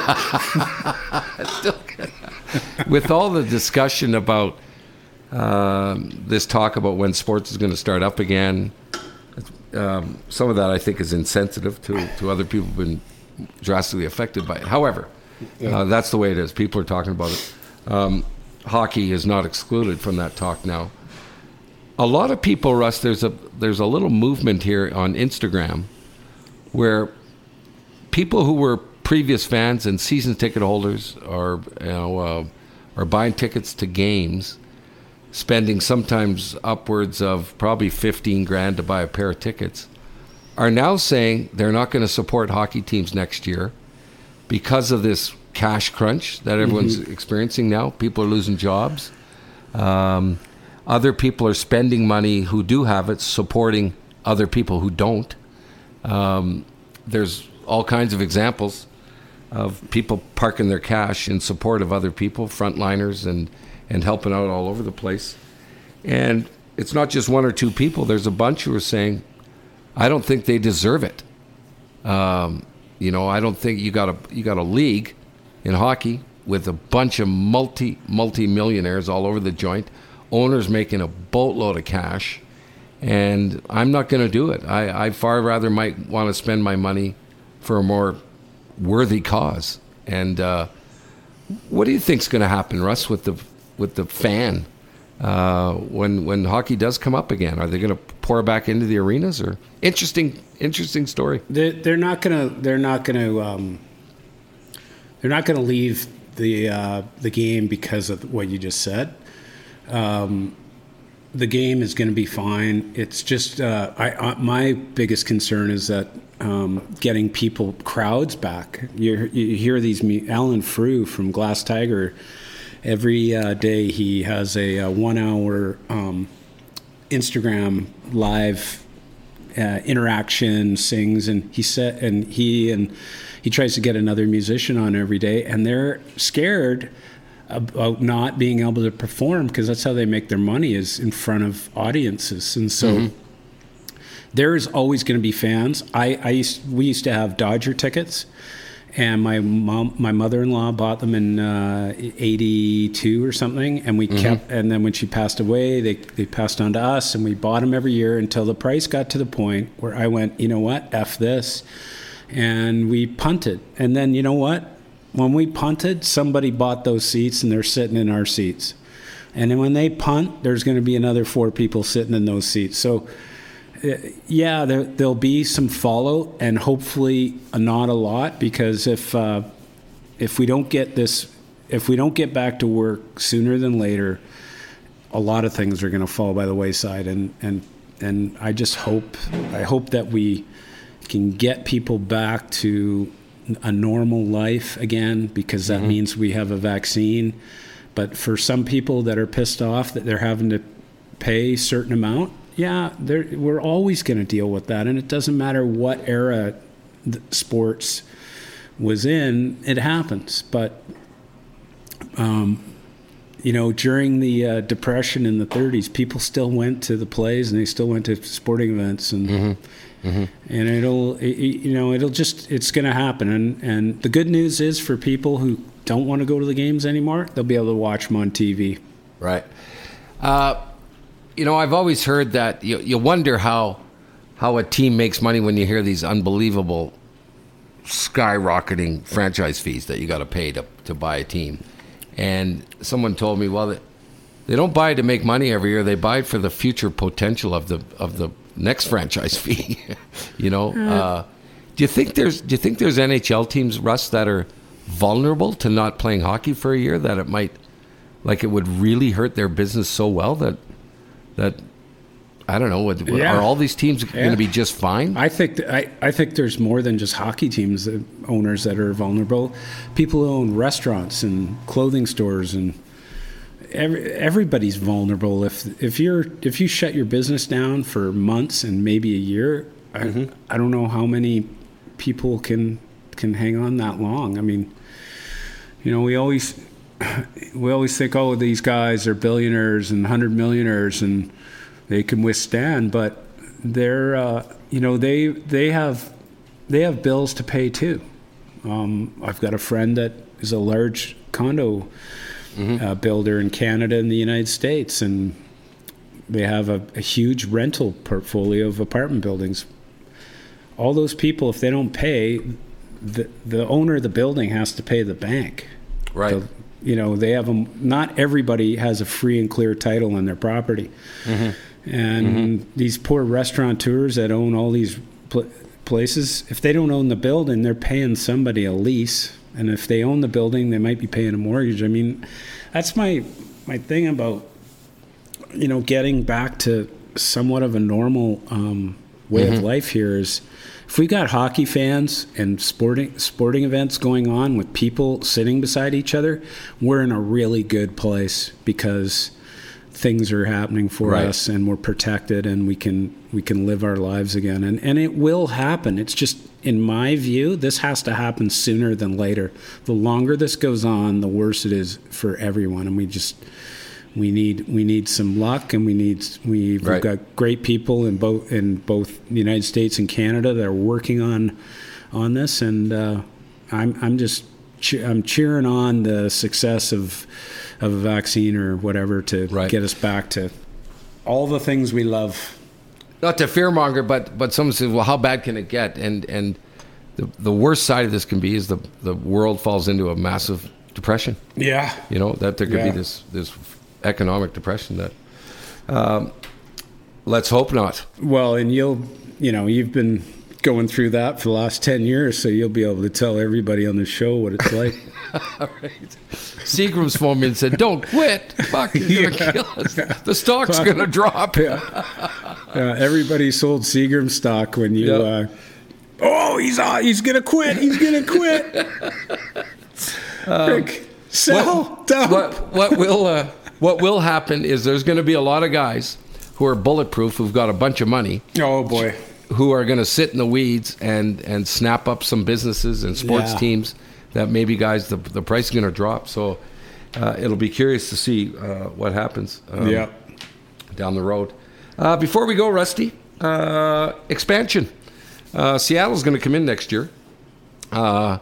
all the discussion about this talk about when sports is going to start up again, some of that I think is insensitive to other people who've been drastically affected by it. However, that's the way it is. People are talking about it. Hockey is not excluded from that talk now. A lot of people, Russ, there's a little movement here on Instagram where people who were previous fans and season ticket holders are buying tickets to games, spending sometimes upwards of probably $15,000 to buy a pair of tickets, are now saying they're not going to support hockey teams next year because of this cash crunch that everyone's experiencing now. People are losing jobs. Other people are spending money who do have it, supporting other people who don't. There's all kinds of examples of people parking their cash in support of other people, frontliners, and helping out all over the place. And it's not just one or two people. There's a bunch who are saying, I don't think they deserve it. I don't think you got a league in hockey with a bunch of multi-millionaires all over the joint, owners making a boatload of cash, and I'm not going to do it. I far rather might want to spend my money for a more worthy cause. And what do you think's going to happen, Russ, with the fan when hockey does come up again? Are they going to pour back into the arenas? Or interesting story. They're not going to leave the game because of what you just said. The game is going to be fine. It's just my biggest concern is that getting crowds back. You hear these Alan Frew from Glass Tiger. Every day he has a 1 hour Instagram live interaction, sings, and he tries to get another musician on every day, and they're scared about not being able to perform because that's how they make their money, is in front of audiences. And so there's always going to be fans. We used to have Dodger tickets, and my mother-in-law bought them in 82 or something, and we kept. And then when she passed away, they passed on to us, and we bought them every year until the price got to the point where I went, you know what, F this, and we punted. And then you know what? When we punted, somebody bought those seats, and they're sitting in our seats. And then when they punt, there's going to be another 4 people sitting in those seats. So. Yeah, there'll be some fallout, and hopefully not a lot, because if we don't get back to work sooner than later, a lot of things are going to fall by the wayside. And I just hope that we can get people back to a normal life again, because that means we have a vaccine. But for some people that are pissed off that they're having to pay a certain amount. Yeah, we're always going to deal with that, and it doesn't matter what era sports was in, it happens. But, during the Depression in the 30s, people still went to the plays, and they still went to sporting events, and it's going to happen. And the good news is, for people who don't want to go to the games anymore, they'll be able to watch them on TV. Right. I've always heard that you wonder how a team makes money when you hear these unbelievable skyrocketing franchise fees that you got to pay to buy a team. And someone told me, well, they don't buy it to make money every year. They buy it for the future potential of the next franchise fee. Do you think there's NHL teams, Russ, that are vulnerable to not playing hockey for a year, that it would really hurt their business so well that I don't know. Are all these teams going to be just fine? I think there's more than just hockey teams, owners that are vulnerable. People who own restaurants and clothing stores, and everybody's vulnerable. If you shut your business down for months and maybe a year, I don't know how many people can hang on that long. I mean, we always think, oh, these guys are billionaires and 100 millionaires and they can withstand, but they're they have bills to pay too. I've got a friend that is a large condo builder in Canada and the United States, and they have a huge rental portfolio of apartment buildings. All those people, if they don't pay, the owner of the building has to pay the bank. Right. They have not everybody has a free and clear title on their property. And these poor restaurateurs that own all these places, if they don't own the building, they're paying somebody a lease. And if they own the building, they might be paying a mortgage. I mean, that's my thing about, getting back to somewhat of a normal way of life here is, if we got hockey fans and sporting events going on with people sitting beside each other, we're in a really good place, because things are happening for us, and we're protected, and we can live our lives again. And it will happen. It's just, in my view, this has to happen sooner than later. The longer this goes on, the worse it is for everyone. And we need some luck, and we've got great people in both the United States and Canada that are working on this, and I'm cheering on the success of a vaccine or whatever to get us back to all the things we love. Not to fearmonger, but someone says, well, how bad can it get? And the worst side of this can be is the world falls into a massive depression. Yeah, that there could be this economic depression that let's hope not. Well, and you've been going through that for the last 10 years, so you'll be able to tell everybody on the show what it's like. Right. Seagram's phoned me and said, don't quit. Fuck, you're going to kill us. The stock's going to drop. Everybody sold Seagram stock when you he's going to quit. He's going to quit. Rick, sell. What will happen is there's going to be a lot of guys who are bulletproof, who've got a bunch of money. Oh, boy. Who are going to sit in the weeds and snap up some businesses and sports teams that maybe, guys, the price is going to drop. So it'll be curious to see what happens down the road. Before we go, Rusty, Expansion. Seattle's going to come in next year. I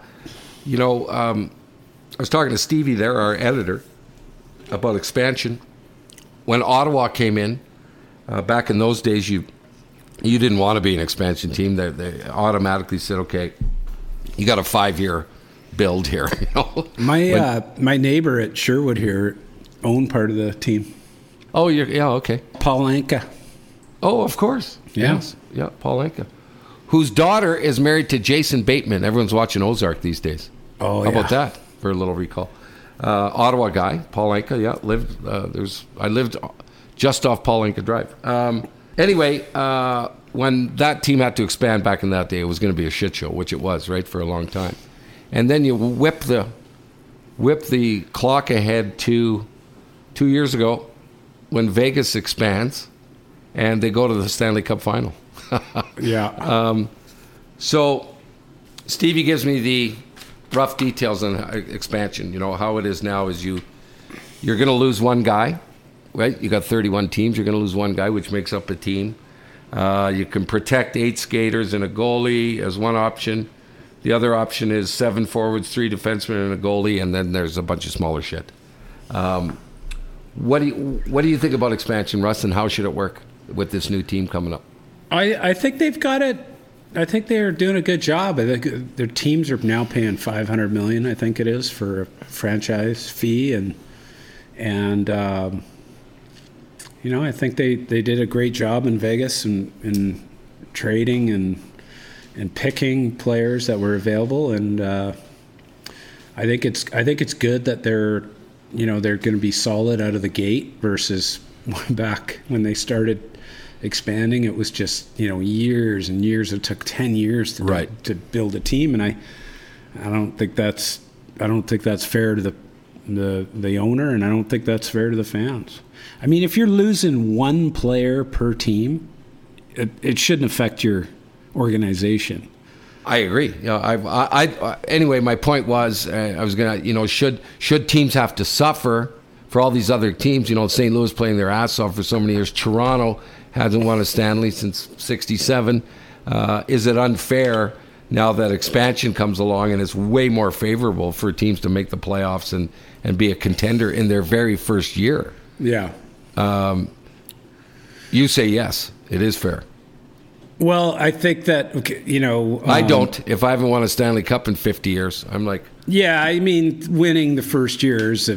was talking to Stevie there, our editor, about expansion. When Ottawa came in, back in those days, you didn't want to be an expansion team. They automatically said, okay, you got a 5-year build here. My neighbor at Sherwood here owned part of the team. Oh, okay. Paul Anka. Oh, of course. Yeah. Yes. Yeah, Paul Anka, whose daughter is married to Jason Bateman. Everyone's watching Ozark these days. Oh, How about that for a little recall? Ottawa guy, Paul Anka, lived. I lived just off Paul Anka Drive. Anyway, when that team had to expand back in that day, it was going to be a shit show, which it was, right, for a long time. And then you whip the clock ahead to 2 years ago when Vegas expands and they go to the Stanley Cup final. Yeah. So Stevie gives me the rough details on expansion. How it is now is you're going to lose one guy, right? You got 31 teams. You're going to lose one guy, which makes up a team. You can protect 8 skaters and a goalie as one option. The other option is 7 forwards, 3 defensemen, and a goalie, and then there's a bunch of smaller shit. What do you think about expansion, Russ, and how should it work with this new team coming up? I think they've got it. I think they're doing a good job. I think their teams are now paying $500 million, I think it is, for a franchise fee, and I think they did a great job in Vegas in trading and picking players that were available, and I think it's good that they're going to be solid out of the gate versus back when they started expanding. It was just years and years. It took 10 years to build a team, and I don't think that's fair to the owner, and I don't think that's fair to the fans. I mean, if you're losing one player per team, it shouldn't affect your organization. I agree. Anyway, my point was, I was gonna, should teams have to suffer for all these other teams? St. Louis playing their ass off for so many years. Toronto hasn't won a Stanley since '67. Is it unfair now that expansion comes along and it's way more favorable for teams to make the playoffs and be a contender in their very first year? Yeah. You say yes, it is fair. Well, I think that, I don't. If I haven't won a Stanley Cup in 50 years, I'm like... Yeah, I mean, winning the first year is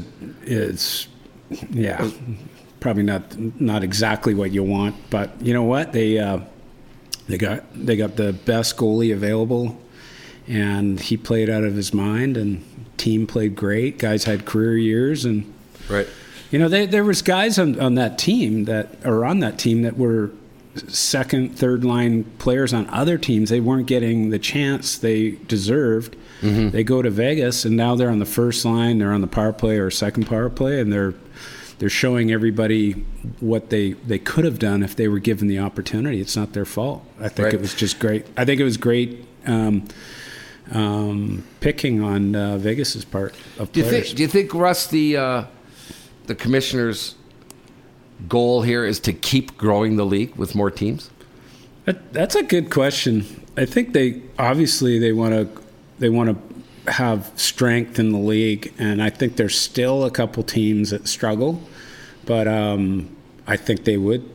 probably not exactly what you want. But you know what? They got the best goalie available, and he played out of his mind, and team played great. Guys had career years, and... Right. There was guys on that team that were second, third line players on other teams. They weren't getting the chance they deserved. Mm-hmm. They go to Vegas, and now they're on the first line. They're on the power play or second power play, and they're showing everybody what they could have done if they were given the opportunity. It's not their fault. I think It was just great. I think it was great picking on Vegas's part of players. Do you think, Russ, the commissioner's goal here is to keep growing the league with more teams? That's a good question. I think they want to have strength in the league, and I think there's still a couple teams that struggle, but I think they would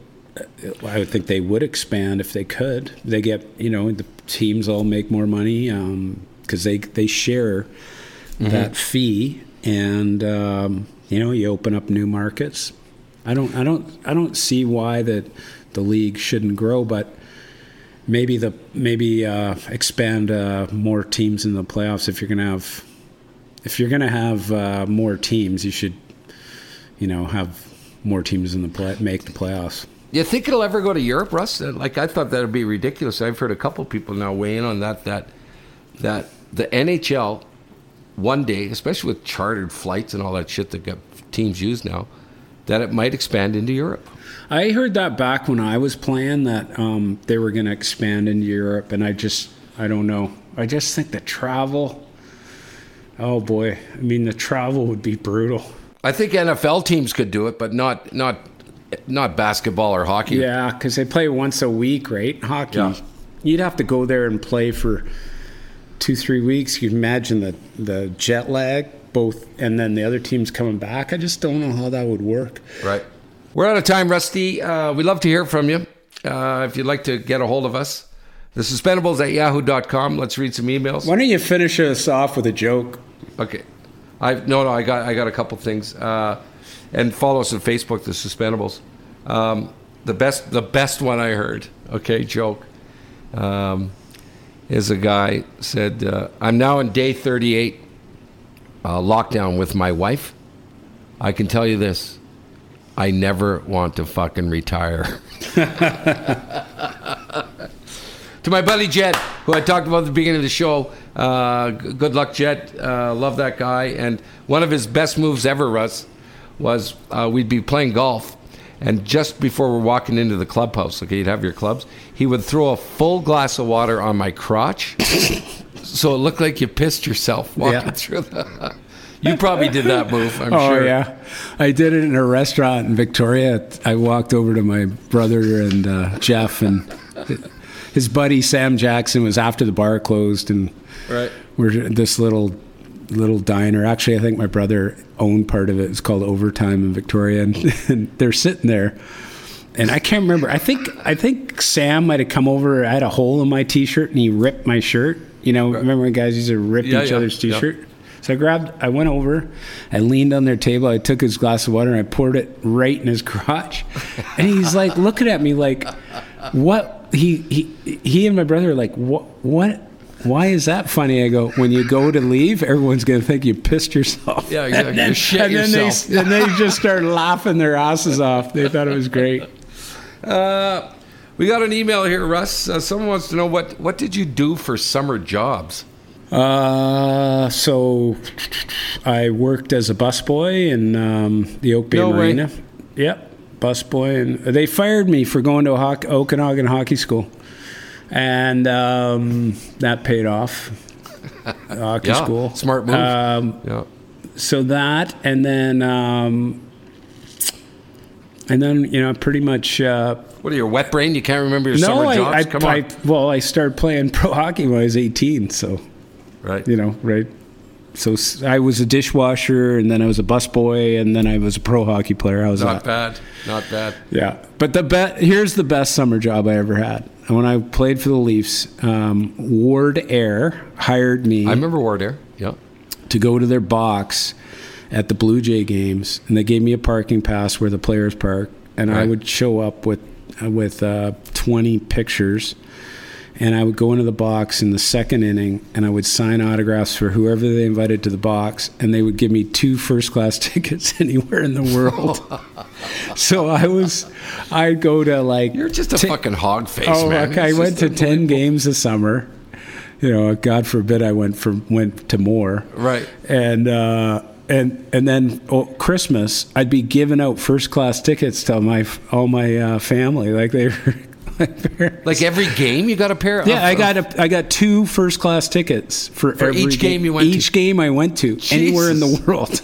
expand if they could. They get the teams all make more money because they share that fee, and you open up new markets. I don't see why that the league shouldn't grow, but maybe expand more teams in the playoffs. If you're gonna have more teams, you should have more teams in make the playoffs. You think it'll ever go to Europe, Russ? I thought that would be ridiculous. I've heard a couple people now weigh in on that the NHL one day, especially with chartered flights and all that shit that teams use now, that it might expand into Europe. I heard that back when I was playing, that they were going to expand into Europe, and I don't know. I just think the travel, oh boy, I mean, the travel would be brutal. I think NFL teams could do it, but not not basketball or hockey. Yeah, because they play once a week, right? Hockey. Yeah. You'd have to go there and play for 2-3 weeks. You'd imagine the jet lag, both, and then the other team's coming back. I just don't know how that would work. Right. We're out of time, Rusty. We'd love to hear from you. If you'd like to get a hold of us, the Suspendables at yahoo.com. Let's read some emails. Why don't you finish us off with a joke? Okay. I got a couple things. And follow us on Facebook, the Suspendables. The best one I heard, okay, joke, is a guy said, I'm now in day 38 lockdown with my wife. I can tell you this, I never want to fucking retire. To my buddy Jed, who I talked about at the beginning of the show, good luck, Jed. Love that guy. And one of his best moves ever, Russ, was we'd be playing golf, and just before we're walking into the clubhouse, okay, you'd have your clubs, he would throw a full glass of water on my crotch, so it looked like you pissed yourself walking through the... You probably did that move, I'm sure. Oh, yeah. I did it in a restaurant in Victoria. I walked over to my brother and Jeff, and his buddy Sam Jackson was after the bar closed, and we're this little diner. Actually, I think my brother owned part of it. It's called Overtime in Victoria, and they're sitting there, and I can't remember. I think Sam might have come over. I had a hole in my T-shirt, and he ripped my shirt. You know, remember when guys used to rip each other's T-shirt? Yeah. So I went over, I leaned on their table, I took his glass of water, and I poured it right in his crotch, and he's like looking at me like, what? He and my brother are like, what? Why is that funny? I go, when you go to leave, everyone's going to think you pissed yourself. Yeah, exactly. You shit yourself. And they just started laughing their asses off. They thought it was great. We got an email here, Russ. Someone wants to know, what did you do for summer jobs? So I worked as a busboy in the Oak Bay Marina. Way. Yep, busboy. And they fired me for going to Okanagan Hockey School. And that paid off. Hockey school. Smart move. So that, and then you know, pretty much. What are you, wet brain? You can't remember your summer jobs? Come on. I started playing pro hockey when I was 18. So, you know, right. So I was a dishwasher, and then I was a busboy, and then I was a pro hockey player. Not bad. Yeah, but here's the best summer job I ever had. When I played for the Leafs, Ward Air hired me. I remember Ward Air. Yeah. To go to their box at the Blue Jay games, and they gave me a parking pass where the players park, and I would show up with 20 pictures. And I would go into the box in the second inning, and I would sign autographs for whoever they invited to the box, and they would give me 2 first-class tickets anywhere in the world. So I'd go to like... You're just a fucking hog face, man. I went to 10 games a summer. You know, God forbid I went to more. Right. And then Christmas, I'd be giving out first-class tickets to all my family. Like they were... Like every game you got a pair of? Yeah, I got 2 first class tickets for every each game you went to. Each game I went to, anywhere in the world.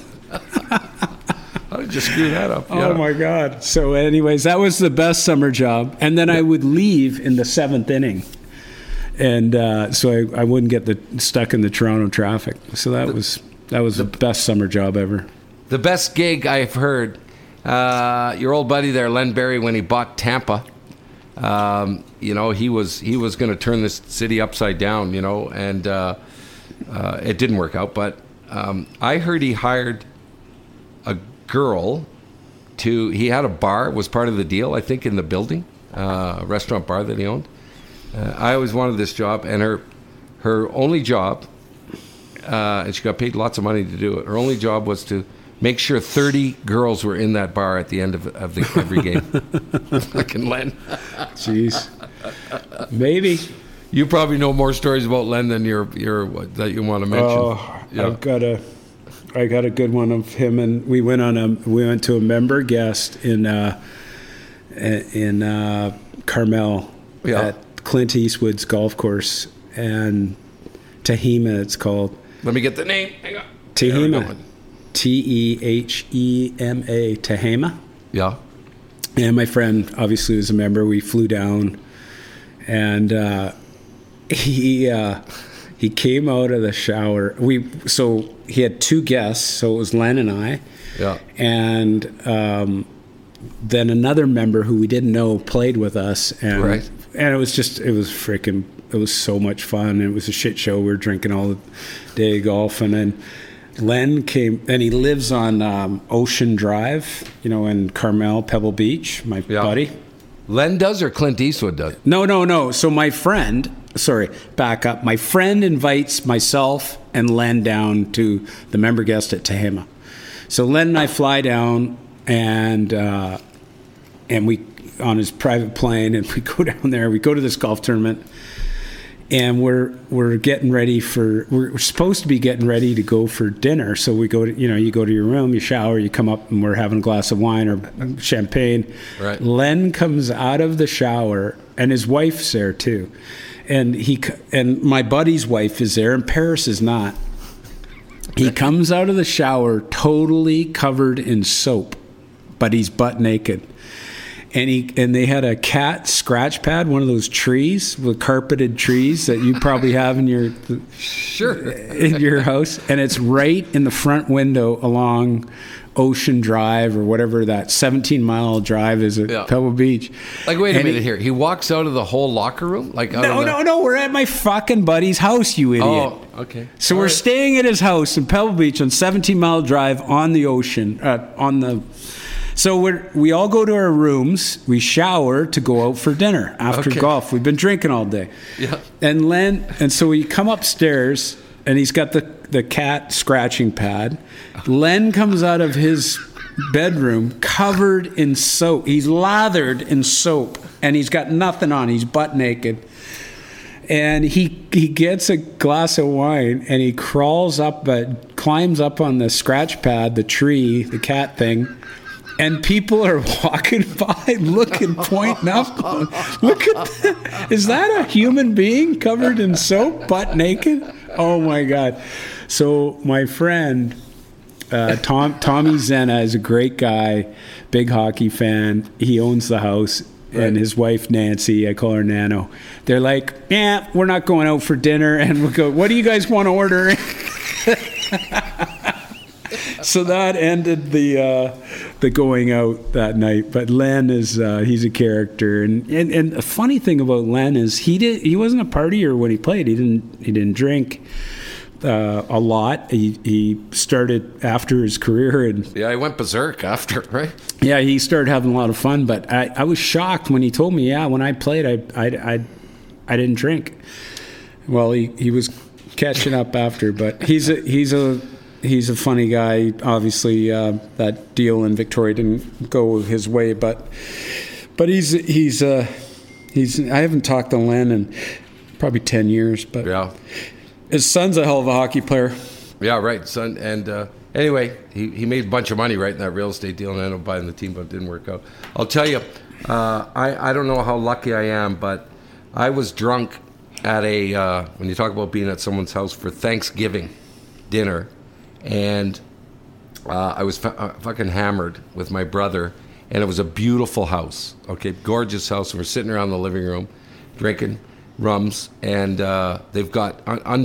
How did you screw that up? Oh my God. So anyways, that was the best summer job. And then I would leave in the 7th inning. And so I wouldn't get stuck in the Toronto traffic. So that was the best summer job ever. The best gig I've heard, your old buddy there, Len Barry, when he bought Tampa. You know, he was going to turn this city upside down, you know, and it didn't work out. But I heard he hired a girl he had a bar, was part of the deal, I think, in the building, a restaurant bar that he owned. I always wanted this job, and her only job, and she got paid lots of money to do it, her only job was to make sure 30 girls were in that bar at the end of every game. Fucking Len. Jeez. Maybe. You probably know more stories about Len than that you want to mention. Oh, yeah. I got a good one of him, and we went to a member guest in Carmel at Clint Eastwood's golf course, and Tehima it's called. Let me get the name. Hang on. Tehima. Tehema, Yeah. And my friend obviously was a member. We flew down, and he came out of the shower. So he had 2 guests. So it was Len and I. Yeah. And then another member who we didn't know played with us, and Right. and it was so much fun. It was a shit show. We were drinking all day, golfing, and Len came, and he lives on Ocean Drive, in Carmel, Pebble Beach. My buddy. Len does or Clint Eastwood does? No. So my friend, back up. My friend invites myself and Len down to the member guest at Tehama. So Len and I fly down, and we on his private plane, and we go down there. We go to this golf tournament, and we're getting ready we're supposed to be getting ready to go for dinner. So we go to you go to your room, you shower, you come up, and we're having a glass of wine or champagne. Right. Len comes out of the shower, and his wife's there too, and my buddy's wife is there, and Paris is not. He comes out of the shower totally covered in soap, but he's butt naked. And they had a cat scratch pad, one of those trees with carpeted trees that you probably have in your house, and it's right in the front window along Ocean Drive or whatever that 17-mile drive is at Pebble Beach. Like, wait a minute here. He walks out of the whole locker room? No. We're at my fucking buddy's house, you idiot. Oh, okay. So we're staying at his house in Pebble Beach on 17-mile drive on the ocean, So we all go to our rooms. We shower to go out for dinner after golf. We've been drinking all day. Yeah. And so we come upstairs, and he's got the cat scratching pad. Len comes out of his bedroom covered in soap. He's lathered in soap, and he's got nothing on. He's butt naked. And he gets a glass of wine, and he climbs up on the scratch pad, the tree, the cat thing. And people are walking by, looking, pointing up. Look at that. Is that a human being covered in soap, butt naked? Oh, my God. So my friend, Tommy Zena, is a great guy, big hockey fan. He owns the house. Right. And his wife, Nancy, I call her Nano. They're like, yeah, we're not going out for dinner. And we'll go, what do you guys want to order? So that ended the going out that night. But Len is he's a character, and a funny thing about Len is he wasn't a partier when he played. He didn't drink a lot. He started after his career, and he went berserk after, right? Yeah, he started having a lot of fun. But I was shocked when he told me, when I played, I didn't drink. Well, he was catching up after, but he's a funny guy. Obviously, that deal in Victoria didn't go his way, but he's I haven't talked to Len in probably 10 years, but yeah, his son's a hell of a hockey player. Yeah, right, son. And anyway, he made a bunch of money right in that real estate deal, and I ended up buying the team, but it didn't work out. I'll tell you, I don't know how lucky I am, but I was drunk at when you talk about being at someone's house for Thanksgiving dinner. And I was fucking hammered with my brother, and it was a beautiful house, gorgeous house. And we're sitting around the living room, drinking rums, and they've got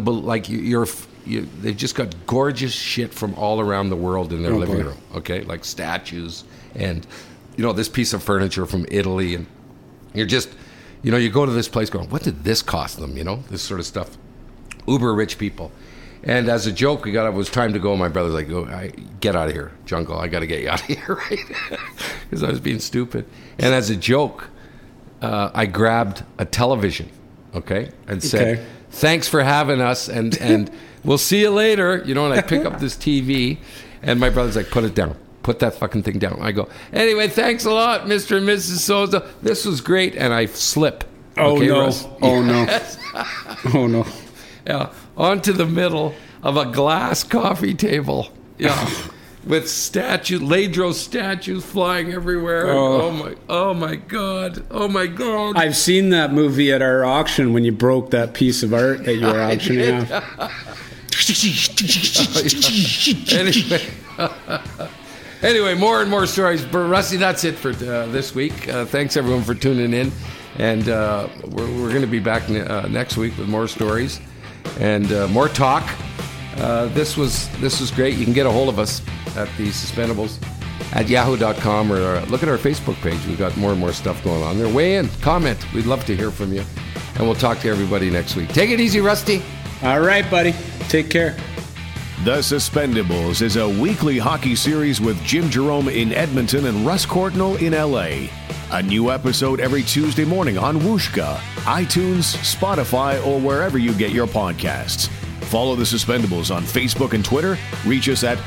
they've just got gorgeous shit from all around the world in their living room, like statues and this piece of furniture from Italy, and you're just you go to this place going, what did this cost them? This sort of stuff, uber rich people. And as a joke, it was time to go. My brother's like, get out of here, Jungle. I got to get you out of here, right? Because I was being stupid. And as a joke, I grabbed a television, and said, thanks for having us, and we'll see you later. And I pick up this TV, and my brother's like, put it down. Put that fucking thing down. I go, anyway, thanks a lot, Mr. and Mrs. So-and-so. This was great. And I slip. Oh, no. Russ? Oh, no. Oh, no. Yeah, onto the middle of a glass coffee table. Yeah, with Ladro statues flying everywhere. Oh my God. I've seen that movie at our auction when you broke that piece of art that you were auctioning off. Anyway, Anyway, more and more stories. But Rusty, that's it for this week. Thanks, everyone, for tuning in. And we're going to be back next week with more stories and more talk. This was great. You can get a hold of us at the Suspendables at yahoo.com or look at our Facebook page. We've got more and more stuff going on there. Weigh in, comment. We'd love to hear from you. And we'll talk to everybody next week. Take it easy, Rusty. All right, buddy. Take care. The Suspendables is a weekly hockey series with Jim Jerome in Edmonton and Russ Courtnall in LA. A new episode every Tuesday morning on Whooshka, iTunes, Spotify, or wherever you get your podcasts. Follow The Suspendables on Facebook and Twitter. Reach us at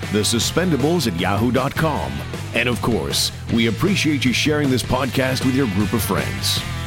thesuspendables@yahoo.com. And of course, we appreciate you sharing this podcast with your group of friends.